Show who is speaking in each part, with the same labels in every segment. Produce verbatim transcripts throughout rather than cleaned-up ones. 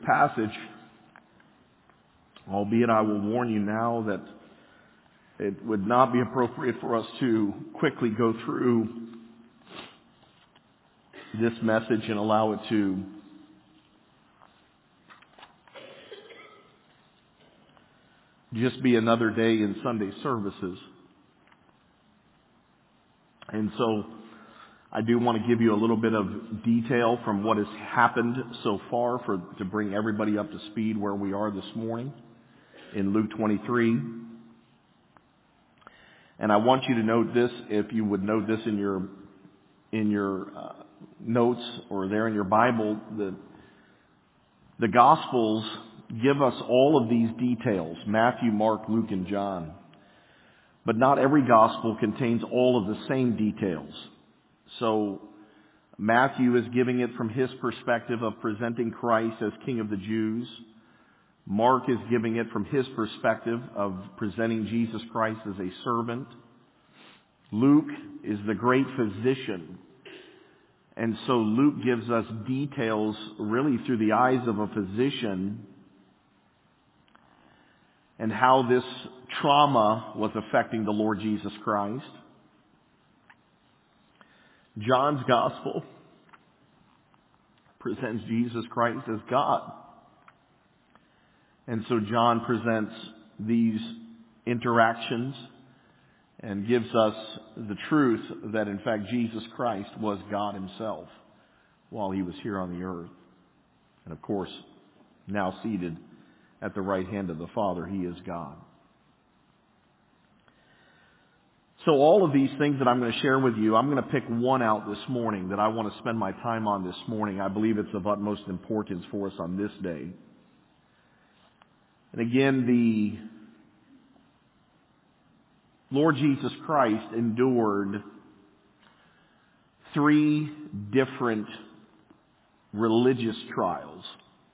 Speaker 1: Passage, albeit I will warn you now that it would not be appropriate for us to quickly go through this message and allow it to just be another day in Sunday services. And so I do want to give you a little bit of detail from what has happened so far for to bring everybody up to speed where we are this morning in Luke twenty-three. And I want you to note this, if you would note this in your in your uh, notes or there in your Bible, the the Gospels give us all of these details, Matthew, Mark, Luke, and John. But not every Gospel contains all of the same details. So Matthew is giving it from his perspective of presenting Christ as King of the Jews. Mark is giving it from his perspective of presenting Jesus Christ as a servant. Luke is the great physician. And so Luke gives us details really through the eyes of a physician and how this trauma was affecting the Lord Jesus Christ. John's Gospel presents Jesus Christ as God. And so John presents these interactions and gives us the truth that in fact Jesus Christ was God himself while he was here on the earth. And of course, now seated at the right hand of the Father, he is God. So all of these things that I'm going to share with you, I'm going to pick one out this morning that I want to spend my time on this morning. I believe it's of utmost importance for us on this day. And again, the Lord Jesus Christ endured three different religious trials.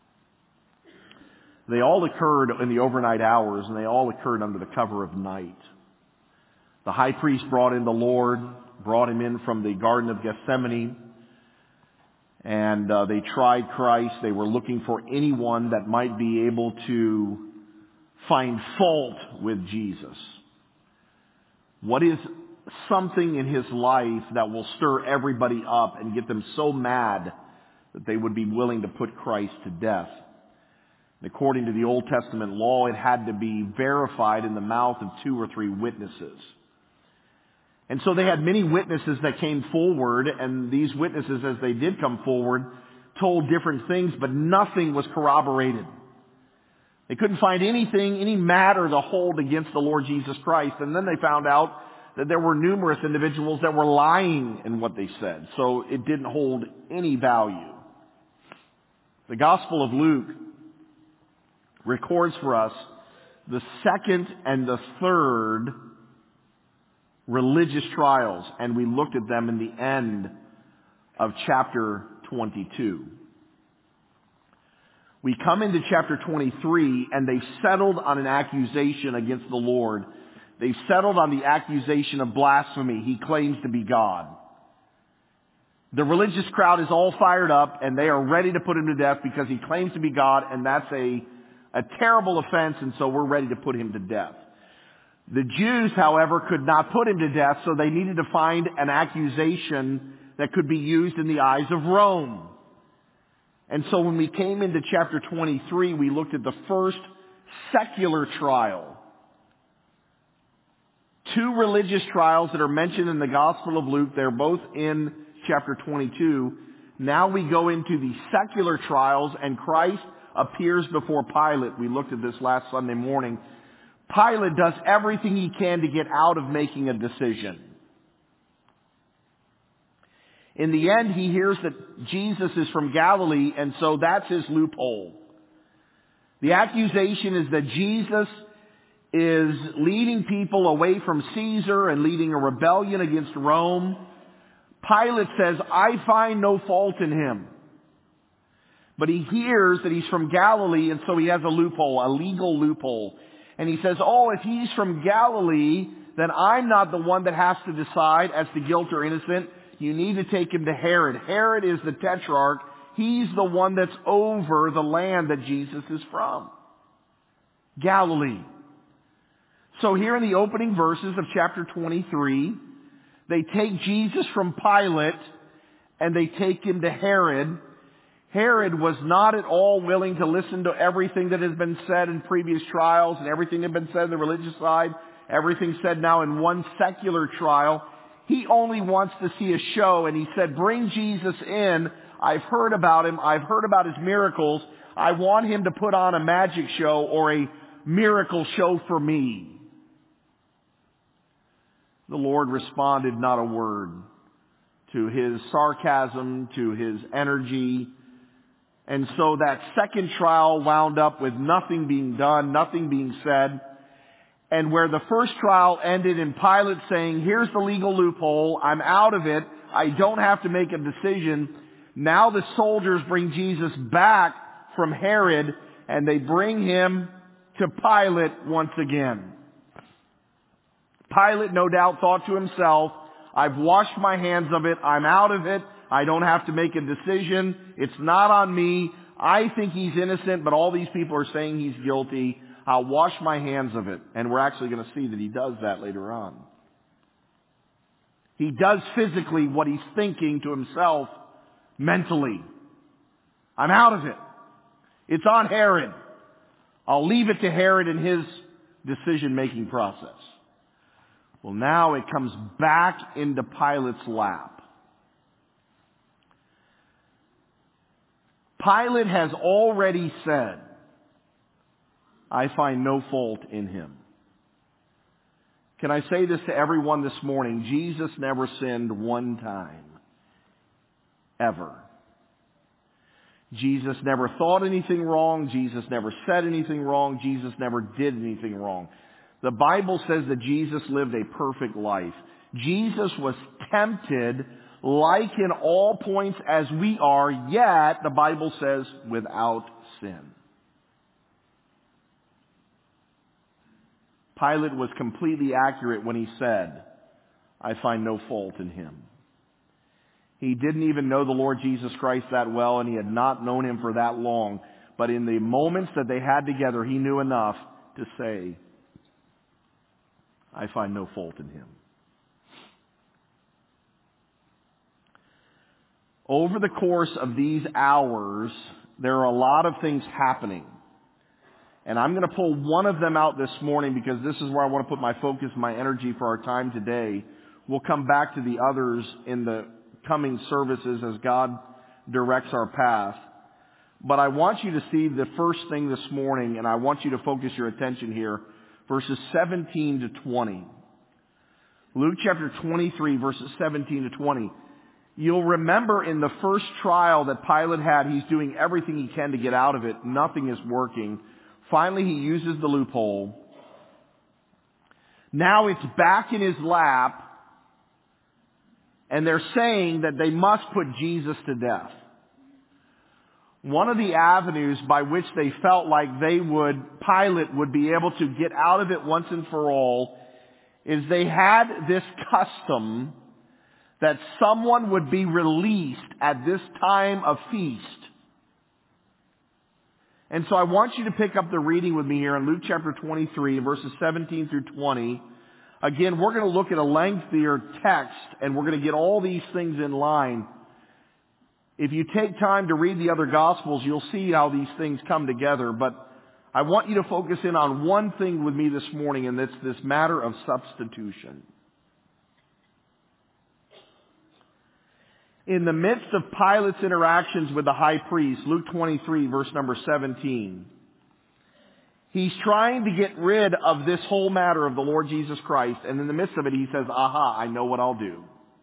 Speaker 1: They all occurred in the overnight hours, and they all occurred under the cover of night. The high priest brought in the Lord, brought him in from the Garden of Gethsemane, and uh, they tried Christ. They were looking for anyone that might be able to find fault with Jesus. What is something in his life that will stir everybody up and get them so mad that they would be willing to put Christ to death? And according to the Old Testament law, it had to be verified in the mouth of two or three witnesses. And so they had many witnesses that came forward, and these witnesses, as they did come forward, told different things, but nothing was corroborated. They couldn't find anything, any matter to hold against the Lord Jesus Christ. And then they found out that there were numerous individuals that were lying in what they said. So it didn't hold any value. The Gospel of Luke records for us the second and the third religious trials, and we looked at them in the end of chapter twenty-two. We come into chapter twenty-three, and they've settled on an accusation against the Lord. They've settled on the accusation of blasphemy. He claims to be God. The religious crowd is all fired up, and they are ready to put him to death because he claims to be God, and that's a, a terrible offense, and so we're ready to put him to death. The Jews, however, could not put him to death, so they needed to find an accusation that could be used in the eyes of Rome. And so when we came into chapter twenty-three, we looked at the first secular trial. Two religious trials that are mentioned in the Gospel of Luke. They're both in chapter twenty-two. Now we go into the secular trials, and Christ appears before Pilate. We looked at this last Sunday morning. Pilate does everything he can to get out of making a decision. In the end, he hears that Jesus is from Galilee, and so that's his loophole. The accusation is that Jesus is leading people away from Caesar and leading a rebellion against Rome. Pilate says, I find no fault in him. But he hears that he's from Galilee, and so he has a loophole, a legal loophole. And he says, oh, if he's from Galilee, then I'm not the one that has to decide as to guilt or innocent. You need to take him to Herod. Herod is the tetrarch. He's the one that's over the land that Jesus is from. Galilee. So here in the opening verses of chapter twenty-three, they take Jesus from Pilate and they take him to Herod. Herod was not at all willing to listen to everything that has been said in previous trials and everything that had been said on the religious side, everything said now in one secular trial. He only wants to see a show, and he said, bring Jesus in. I've heard about him. I've heard about his miracles. I want him to put on a magic show or a miracle show for me. The Lord responded not a word to his sarcasm, to his energy. And so that second trial wound up with nothing being done, nothing being said. And where the first trial ended in Pilate saying, here's the legal loophole, I'm out of it, I don't have to make a decision. Now the soldiers bring Jesus back from Herod and they bring him to Pilate once again. Pilate no doubt thought to himself, I've washed my hands of it, I'm out of it, I don't have to make a decision, it's not on me, I think he's innocent, but all these people are saying he's guilty. I'll wash my hands of it. And we're actually going to see that he does that later on. He does physically what he's thinking to himself mentally. I'm out of it. It's on Herod. I'll leave it to Herod and his decision-making process. Well, now it comes back into Pilate's lap. Pilate has already said, I find no fault in him. Can I say this to everyone this morning? Jesus never sinned one time. Ever. Jesus never thought anything wrong. Jesus never said anything wrong. Jesus never did anything wrong. The Bible says that Jesus lived a perfect life. Jesus was tempted like in all points as we are, yet, the Bible says, without sin. Pilate was completely accurate when he said, I find no fault in him. He didn't even know the Lord Jesus Christ that well, and he had not known him for that long. But in the moments that they had together, he knew enough to say, I find no fault in him. Over the course of these hours, there are a lot of things happening. And I'm going to pull one of them out this morning because this is where I want to put my focus, my energy for our time today. We'll come back to the others in the coming services as God directs our path. But I want you to see the first thing this morning, and I want you to focus your attention here, verses seventeen to twenty. Luke chapter twenty-three, verses seventeen to twenty. You'll remember in the first trial that Pilate had, he's doing everything he can to get out of it. Nothing is working. Finally, he uses the loophole. Now it's back in his lap, and they're saying that they must put Jesus to death. One of the avenues by which they felt like they would, Pilate would be able to get out of it once and for all, is they had this custom that someone would be released at this time of feast. And so I want you to pick up the reading with me here in Luke chapter twenty-three, verses seventeen through twenty. Again, we're going to look at a lengthier text, and we're going to get all these things in line. If you take time to read the other Gospels, you'll see how these things come together. But I want you to focus in on one thing with me this morning, and that's this matter of substitution. In the midst of Pilate's interactions with the high priest, Luke twenty-three, verse number seventeen, he's trying to get rid of this whole matter of the Lord Jesus Christ, and in the midst of it he says, aha, I know what I'll do.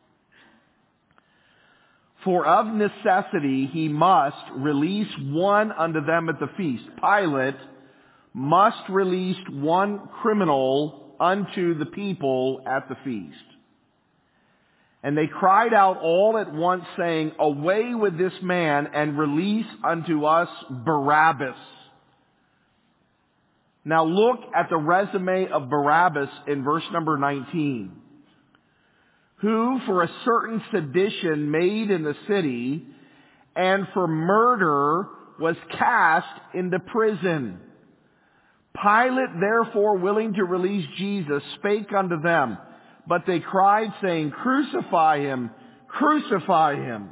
Speaker 1: For of necessity he must release one unto them at the feast. Pilate must release one criminal unto the people at the feast. And they cried out all at once, saying, away with this man, and release unto us Barabbas. Now look at the resume of Barabbas in verse number nineteen. Who for a certain sedition made in the city, and for murder was cast into prison. Pilate, therefore, willing to release Jesus, spake unto them, but they cried, saying, Crucify him, crucify him.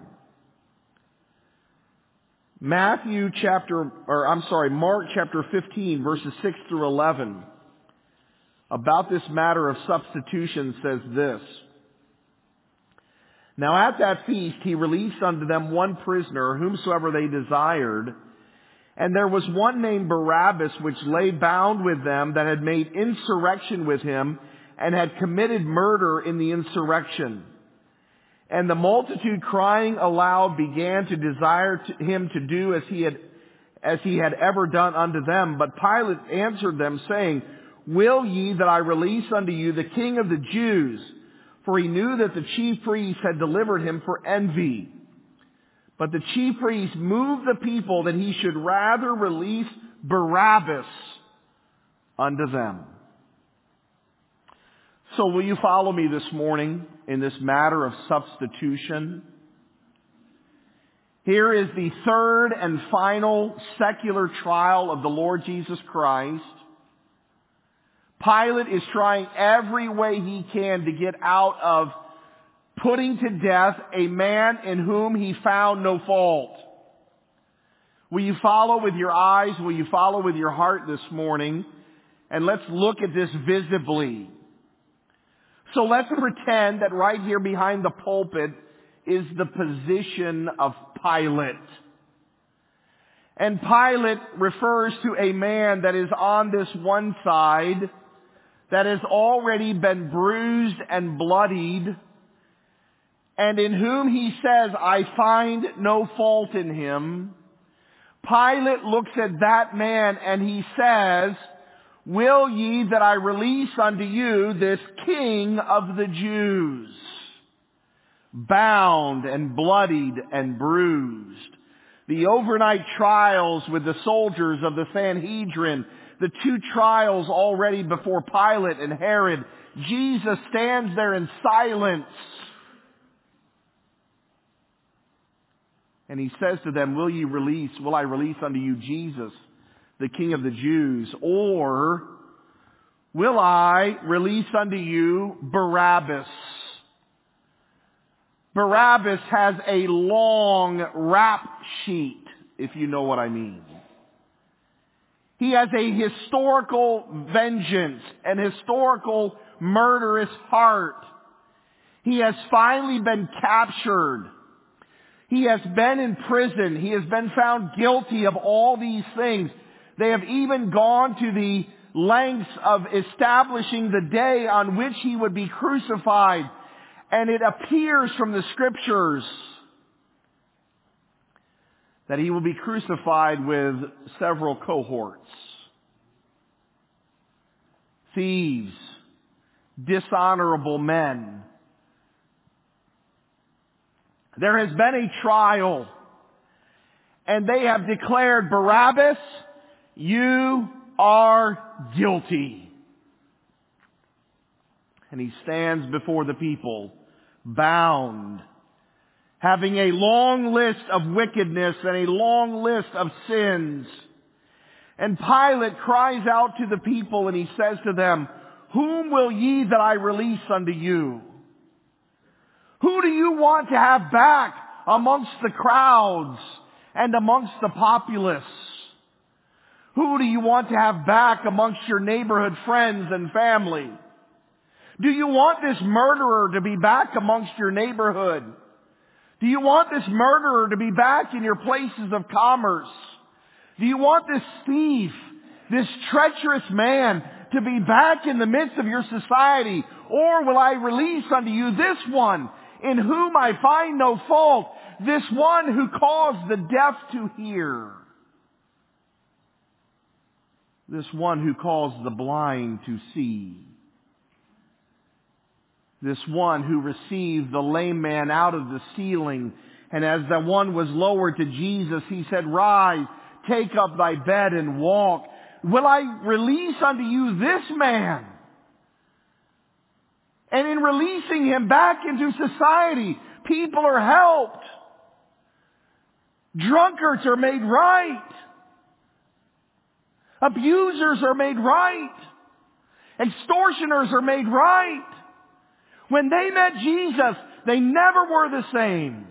Speaker 1: Matthew chapter, or I'm sorry, Mark chapter fifteen, verses six through eleven, about this matter of substitution says this. Now at that feast he released unto them one prisoner, whomsoever they desired. And there was one named Barabbas, which lay bound with them, that had made insurrection with him, and had committed murder in the insurrection. And the multitude, crying aloud, began to desire to him to do as he had as he had ever done unto them. But Pilate answered them, saying, Will ye that I release unto you the King of the Jews? For he knew that the chief priests had delivered him for envy. But the chief priests moved the people that he should rather release Barabbas unto them. So will you follow me this morning in this matter of substitution? Here is the third and final secular trial of the Lord Jesus Christ. Pilate is trying every way he can to get out of putting to death a man in whom he found no fault. Will you follow with your eyes? Will you follow with your heart this morning? And let's look at this visibly. So let's pretend that right here behind the pulpit is the position of Pilate. And Pilate refers to a man that is on this one side, that has already been bruised and bloodied, and in whom he says, I find no fault in him. Pilate looks at that man and he says, Will ye that I release unto you this King of the Jews? Bound and bloodied and bruised. The overnight trials with the soldiers of the Sanhedrin, the two trials already before Pilate and Herod, Jesus stands there in silence. And he says to them, Will ye release, will I release unto you Jesus, the King of the Jews? Or will I release unto you Barabbas? Barabbas has a long rap sheet, if you know what I mean. He has a historical vengeance, an historical murderous heart. He has finally been captured. He has been in prison. He has been found guilty of all these things. They have even gone to the lengths of establishing the day on which he would be crucified. And it appears from the scriptures that he will be crucified with several cohorts. Thieves, dishonorable men. There has been a trial, and they have declared, Barabbas, you are guilty. And he stands before the people, bound, having a long list of wickedness and a long list of sins. And Pilate cries out to the people and he says to them, Whom will ye that I release unto you? Who do you want to have back amongst the crowds and amongst the populace? Who do you want to have back amongst your neighborhood friends and family? Do you want this murderer to be back amongst your neighborhood? Do you want this murderer to be back in your places of commerce? Do you want this thief, this treacherous man, to be back in the midst of your society? Or will I release unto you this one, in whom I find no fault, this one who caused the deaf to hear, this one who caused the blind to see, this one who received the lame man out of the ceiling, and as the one was lowered to Jesus, he said, Rise, take up thy bed and walk. Will I release unto you this man? And in releasing him back into society, people are helped. Drunkards are made right. Abusers are made right. Extortioners are made right. When they met Jesus, they never were the same.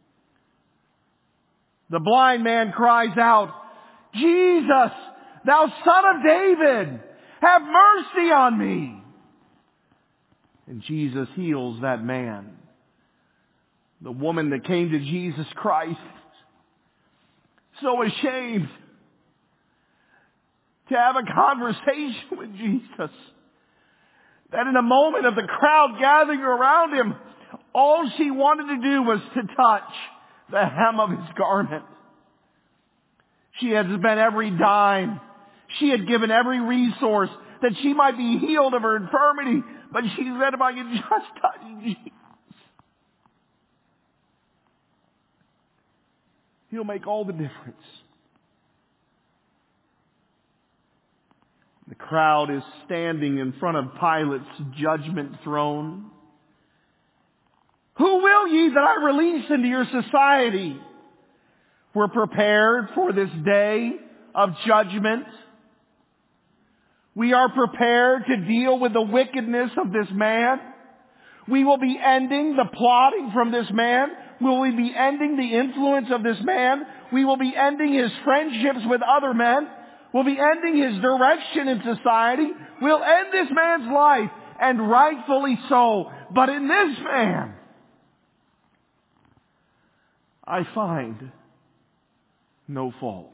Speaker 1: The blind man cries out, Jesus, thou Son of David, have mercy on me. And Jesus heals that man. The woman that came to Jesus Christ, so ashamed to have a conversation with Jesus, that in a moment of the crowd gathering around him, all she wanted to do was to touch the hem of his garment. She had spent every dime. She had given every resource that she might be healed of her infirmity. But she said, if I could just touch Jesus, He'll make all the difference. The crowd is standing in front of Pilate's judgment throne. Who will ye that I release into your society? We're prepared for this day of judgment. We are prepared to deal with the wickedness of this man. We will be ending the plotting from this man. Will we be ending the influence of this man? We will be ending his friendships with other men. We'll be ending his direction in society. We'll end this man's life, and rightfully so. But in this man, I find no fault.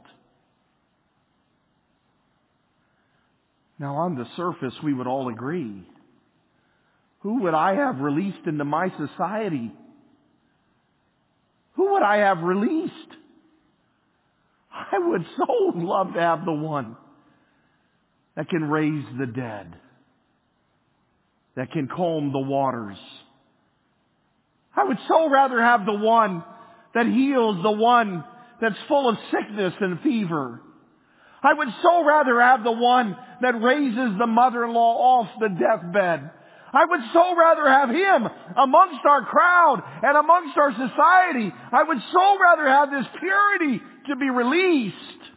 Speaker 1: Now, on the surface, we would all agree. Who would I have released into my society? Who would I have released? I would so love to have the one that can raise the dead, that can calm the waters. I would so rather have the one that heals, the one that's full of sickness and fever. I would so rather have the one that raises the mother-in-law off the deathbed. I would so rather have him amongst our crowd and amongst our society. I would so rather have this purity to be released.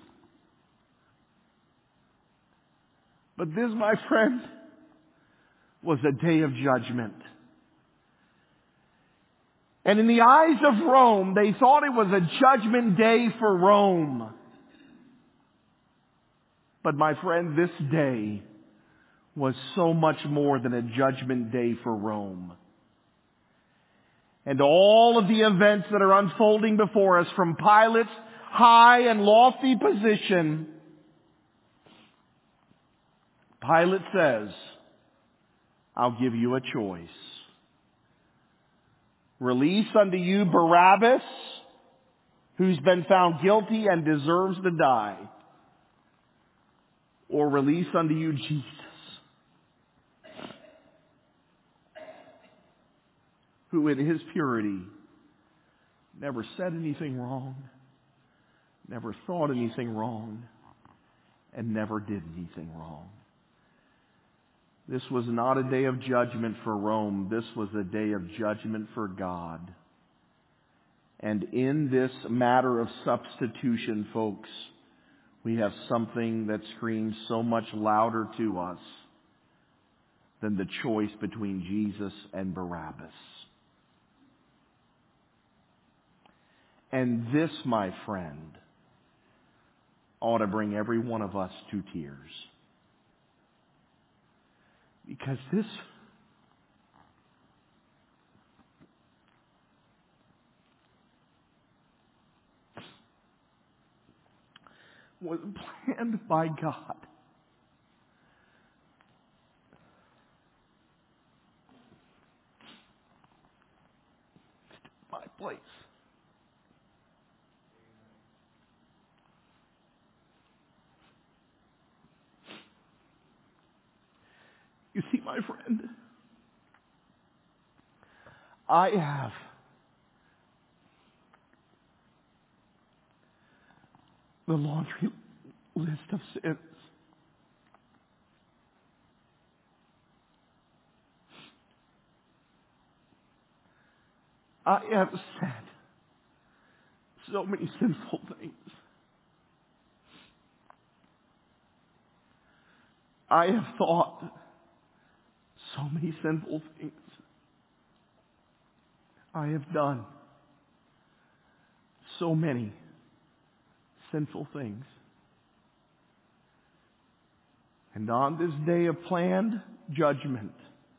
Speaker 1: But this, my friend, was a day of judgment. And in the eyes of Rome, they thought it was a judgment day for Rome. But my friend, this day was so much more than a judgment day for Rome. And all of the events that are unfolding before us, from Pilate's high and lofty position, Pilate says, I'll give you a choice. Release unto you Barabbas, who's been found guilty and deserves to die. Or release unto you Jesus, who in his purity never said anything wrong, never thought anything wrong, and never did anything wrong. This was not a day of judgment for Rome. This was a day of judgment for God. And in this matter of substitution, folks, we have something that screams so much louder to us than the choice between Jesus and Barabbas. And this, my friend, ought to bring every one of us to tears. Because this was planned by God. My place. You see, my friend, I have the laundry list of sins. I have said so many sinful things. I have thought so many sinful things. I have done so many sinful things. And on this day of planned judgment,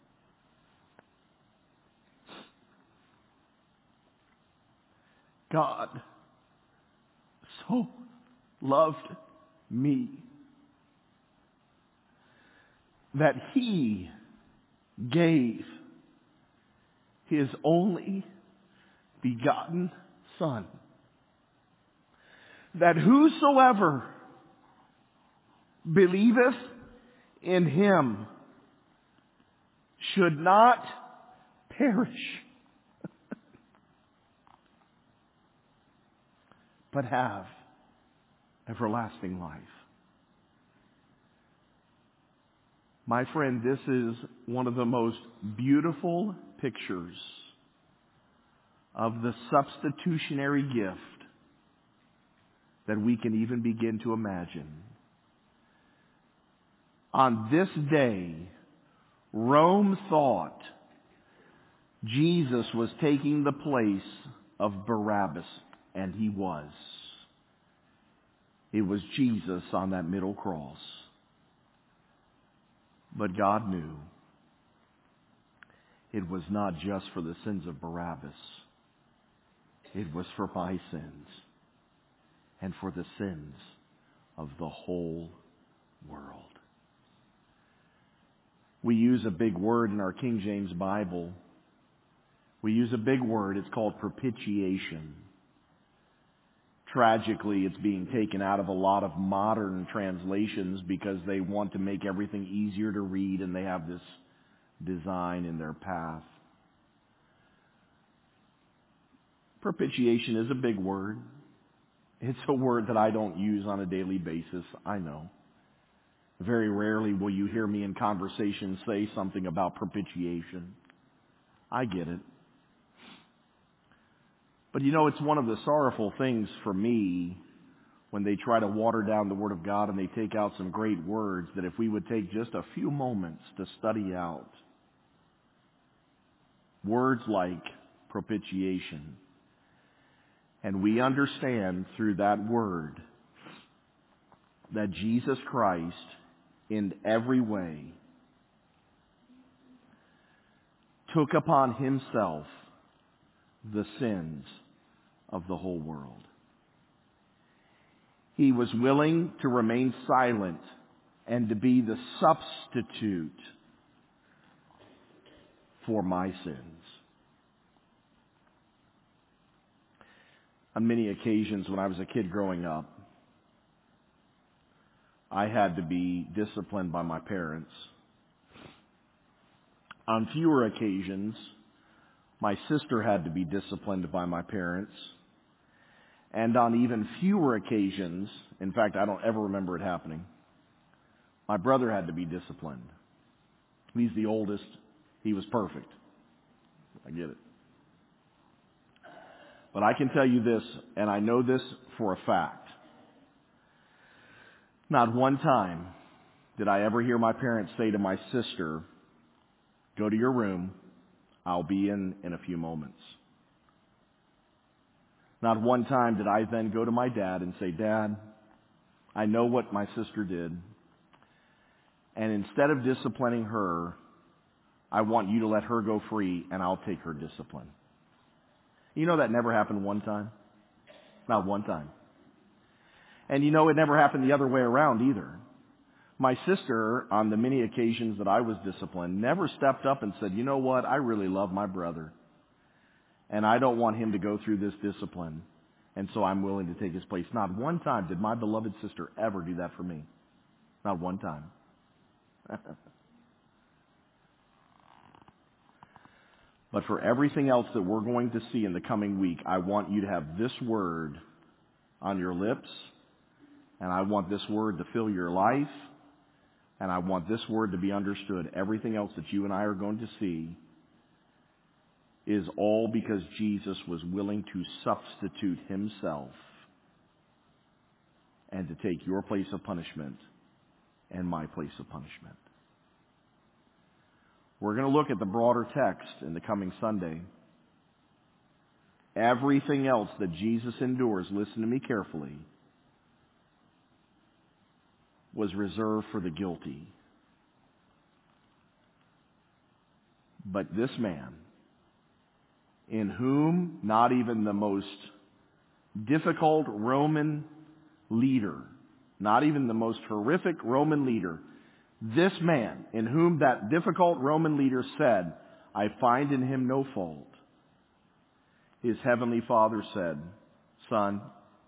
Speaker 1: God so loved me that He gave His only begotten Son, that whosoever believeth in Him should not perish, but have everlasting life. My friend, this is one of the most beautiful pictures of the substitutionary gift that we can even begin to imagine. On this day, Rome thought Jesus was taking the place of Barabbas, and He was. It was Jesus on that middle cross. But God knew it was not just for the sins of Barabbas. It was for my sins and for the sins of the whole world. We use a big word in our King James Bible. We use a big word. It's called propitiation. Tragically, it's being taken out of a lot of modern translations because they want to make everything easier to read, and they have this design in their path. Propitiation is a big word. It's a word that I don't use on a daily basis, I know. Very rarely will you hear me in conversation say something about propitiation. I get it. But you know, it's one of the sorrowful things for me when they try to water down the Word of God and they take out some great words, that if we would take just a few moments to study out words like propitiation, and we understand through that word that Jesus Christ, in every way, took upon Himself the sins of the whole world. He was willing to remain silent and to be the substitute for my sins. On many occasions when I was a kid growing up, I had to be disciplined by my parents. On fewer occasions, my sister had to be disciplined by my parents. And on even fewer occasions, in fact, I don't ever remember it happening, my brother had to be disciplined. He's the oldest. He was perfect. I get it. But I can tell you this, and I know this for a fact. Not one time did I ever hear my parents say to my sister, "Go to your room, I'll be in in a few moments." Not one time did I then go to my dad and say, "Dad, I know what my sister did, and instead of disciplining her, I want you to let her go free and I'll take her discipline." You know that never happened one time? Not one time. And you know it never happened the other way around either. My sister, on the many occasions that I was disciplined, never stepped up and said, "You know what, I really love my brother, and I don't want him to go through this discipline, and so I'm willing to take his place." Not one time did my beloved sister ever do that for me. Not one time. But for everything else that we're going to see in the coming week, I want you to have this word on your lips, and I want this word to fill your life, and I want this word to be understood. Everything else that you and I are going to see is all because Jesus was willing to substitute himself and to take your place of punishment and my place of punishment. We're going to look at the broader text in the coming Sunday. Everything else that Jesus endures, listen to me carefully, was reserved for the guilty. But this man, in whom not even the most difficult Roman leader, not even the most horrific Roman leader, this man, in whom that difficult Roman leader said, I find in him no fault, his heavenly Father said, Son,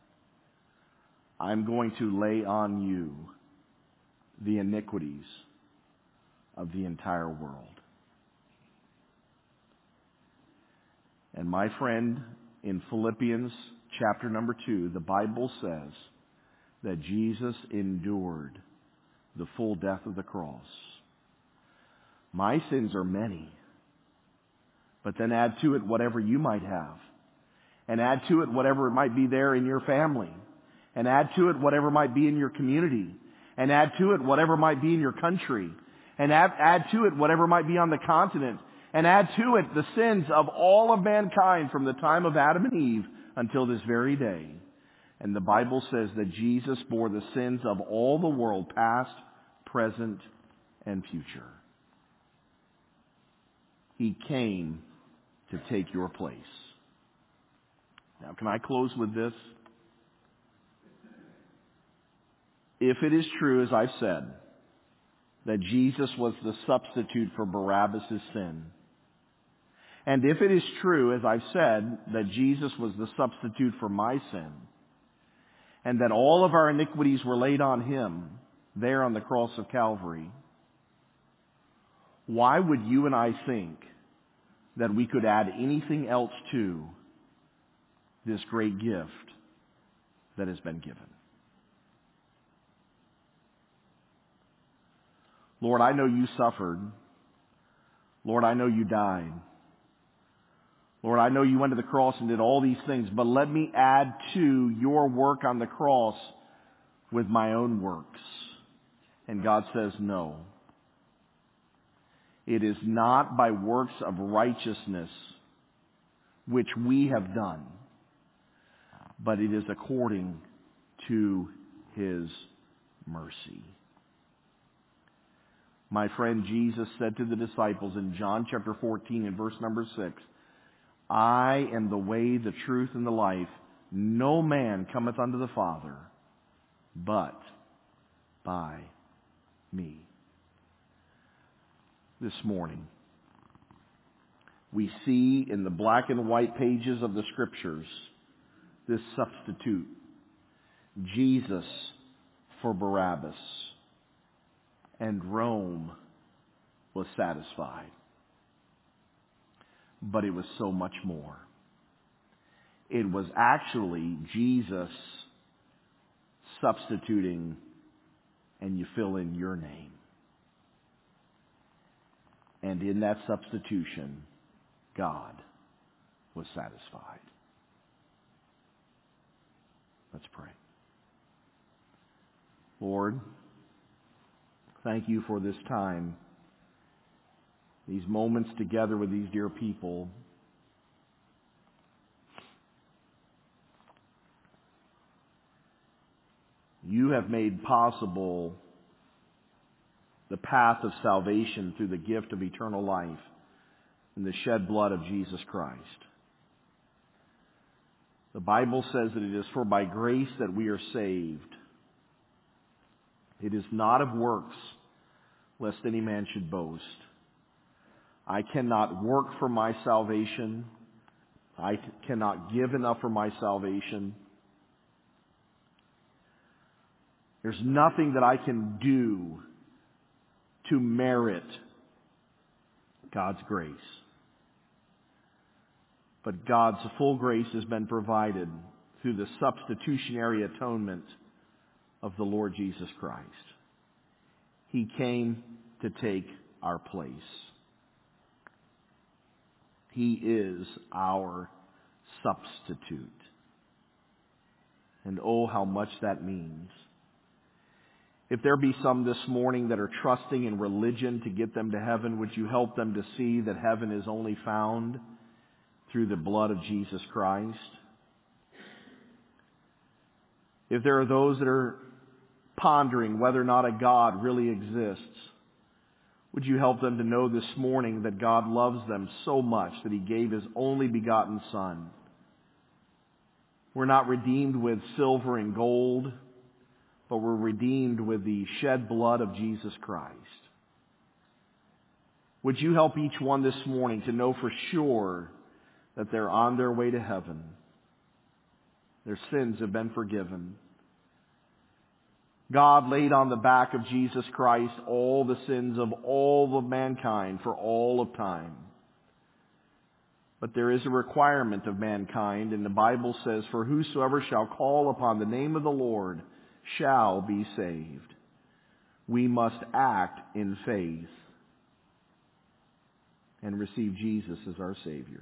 Speaker 1: I'm going to lay on you the iniquities of the entire world. And my friend, in Philippians chapter number two, the Bible says that Jesus endured the full death of the cross. My sins are many, but then add to it whatever you might have, and add to it whatever it might be there in your family, and add to it whatever might be in your community, and add to it whatever might be in your country, and add, add to it whatever might be on the continent, and add to it the sins of all of mankind from the time of Adam and Eve until this very day. And the Bible says that Jesus bore the sins of all the world, past, present, and future. He came to take your place. Now, can I close with this? If it is true, as I've said, that Jesus was the substitute for Barabbas' sin, and if it is true, as I've said, that Jesus was the substitute for my sin, and that all of our iniquities were laid on him there on the cross of Calvary, why would you and I think that we could add anything else to this great gift that has been given? Lord, I know you suffered. Lord, I know you died. Lord, I know you went to the cross and did all these things, but let me add to your work on the cross with my own works. And God says, no. It is not by works of righteousness which we have done, but it is according to his mercy. My friend, Jesus said to the disciples in John chapter fourteen and verse number six, I am the way, the truth, and the life. No man cometh unto the Father but by me. This morning, we see in the black and white pages of the Scriptures this substitute, Jesus for Barabbas, and Rome was satisfied. But it was so much more. It was actually Jesus substituting, and you fill in your name. And in that substitution, God was satisfied. Let's pray. Lord, thank you for this time, these moments together with these dear people. You have made possible the path of salvation through the gift of eternal life and the shed blood of Jesus Christ. The Bible says that it is for by grace that we are saved. It is not of works, lest any man should boast. I cannot work for my salvation. I cannot give enough for my salvation. There's nothing that I can do to merit God's grace. But God's full grace has been provided through the substitutionary atonement of the Lord Jesus Christ. He came to take our place. He is our substitute. And oh, how much that means. If there be some this morning that are trusting in religion to get them to heaven, would you help them to see that heaven is only found through the blood of Jesus Christ? If there are those that are pondering whether or not a God really exists, would you help them to know this morning that God loves them so much that He gave His only begotten Son? We're not redeemed with silver and gold, but we're redeemed with the shed blood of Jesus Christ. Would you help each one this morning to know for sure that they're on their way to heaven? Their sins have been forgiven. God laid on the back of Jesus Christ all the sins of all of mankind for all of time. But there is a requirement of mankind, and the Bible says, "For whosoever shall call upon the name of the Lord shall be saved." We must act in faith and receive Jesus as our Savior.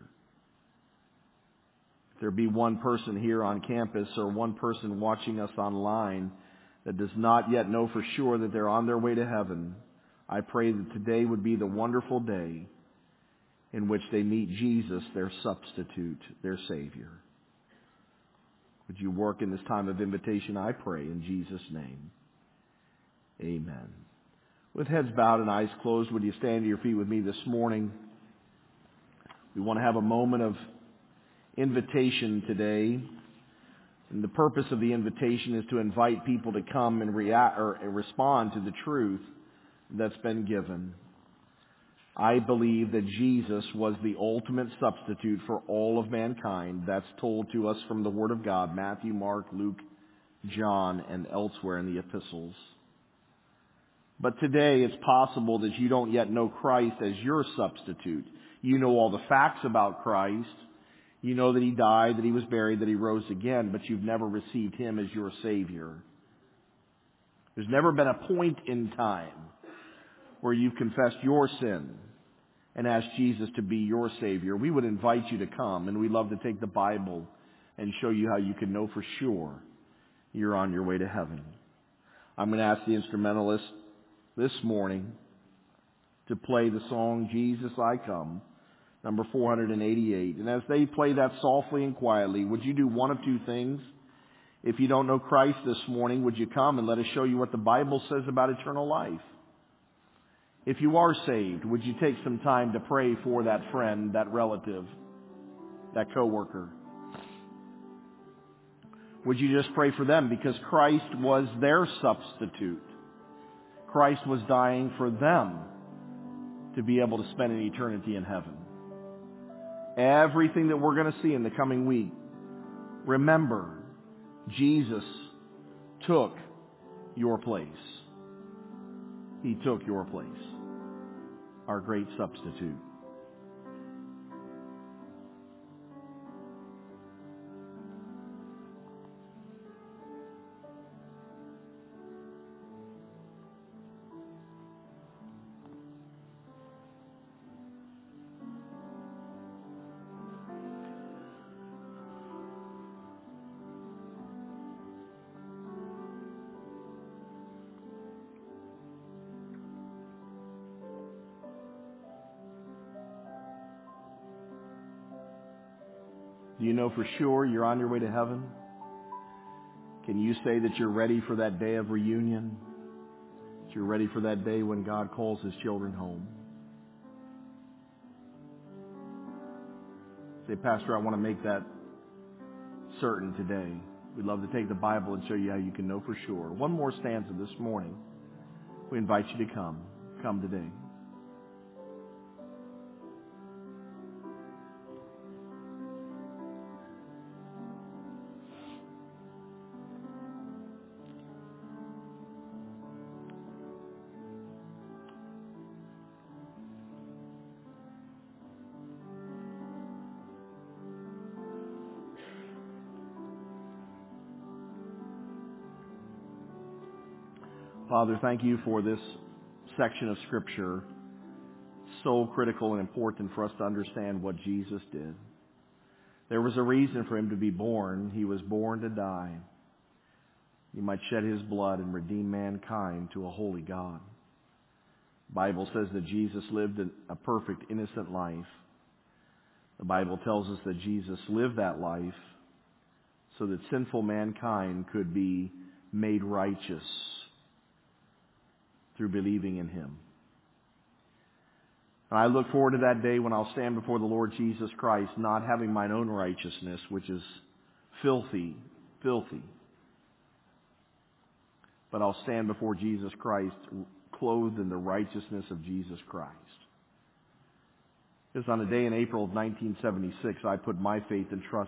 Speaker 1: If there be one person here on campus or one person watching us online that does not yet know for sure that they're on their way to heaven, I pray that today would be the wonderful day in which they meet Jesus, their substitute, their Savior. Would you work in this time of invitation, I pray, in Jesus' name. Amen. With heads bowed and eyes closed, would you stand to your feet with me this morning? We want to have a moment of invitation today. And the purpose of the invitation is to invite people to come and react or respond to the truth that's been given. I believe that Jesus was the ultimate substitute for all of mankind. That's told to us from the Word of God, Matthew, Mark, Luke, John, and elsewhere in the epistles. But today it's possible that you don't yet know Christ as your substitute. You know all the facts about Christ. You know that He died, that He was buried, that He rose again, but you've never received Him as your Savior. There's never been a point in time where you've confessed your sin and asked Jesus to be your Savior. We would invite you to come, and we'd love to take the Bible and show you how you can know for sure you're on your way to heaven. I'm going to ask the instrumentalist this morning to play the song, "Jesus, I Come," number four hundred eighty-eight. And as they play that softly and quietly, would you do one of two things? If you don't know Christ this morning, would you come and let us show you what the Bible says about eternal life? If you are saved, would you take some time to pray for that friend, that relative, that coworker? Would you just pray for them because Christ was their substitute? Christ was dying for them to be able to spend an eternity in heaven. Everything that we're going to see in the coming week, remember, Jesus took your place. He took your place, our great substitute. Do you know for sure you're on your way to heaven? Can you say that you're ready for that day of reunion? That you're ready for that day when God calls His children home? Say, "Pastor, I want to make that certain today." We'd love to take the Bible and show you how you can know for sure. One more stanza this morning. We invite you to come. Come today. Father, thank you for this section of Scripture. so critical and important for us to understand what Jesus did. There was a reason for him to be born. He was born to die. He might shed his blood and redeem mankind to a holy God. The Bible says that Jesus lived a perfect, innocent life. The Bible tells us that Jesus lived that life so that sinful mankind could be made righteous through believing in him. And I look forward to that day when I'll stand before the Lord Jesus Christ, not having mine own righteousness, which is filthy, filthy. But I'll stand before Jesus Christ clothed in the righteousness of Jesus Christ. Because on a day in April of nineteen seventy-six, I put my faith and trust